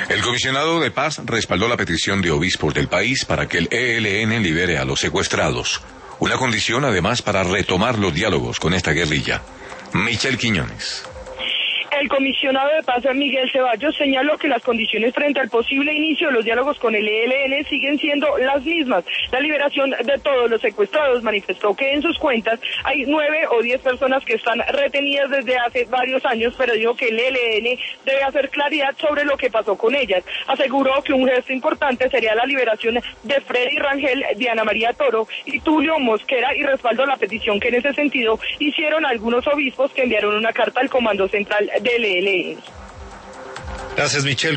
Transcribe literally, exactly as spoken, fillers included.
El comisionado de paz respaldó la petición de obispos del país para que el E L N libere a los secuestrados, una condición además para retomar los diálogos con esta guerrilla. Michelle Quiñones. El comisionado de paz, Miguel Ceballos, señaló que las condiciones frente al posible inicio de los diálogos con el E L N siguen siendo las mismas. La liberación de todos los secuestrados. Manifestó que en sus cuentas hay nueve o diez personas que están retenidas desde hace varios años, pero dijo que el E L N debe hacer claridad sobre lo que pasó con ellas. Aseguró que un gesto importante sería la liberación de Freddy Rangel, Diana María Toro y Tulio Mosquera, y respaldó la petición que en ese sentido hicieron algunos obispos que enviaron una carta al Comando Central del E L N. Gracias, Michelle.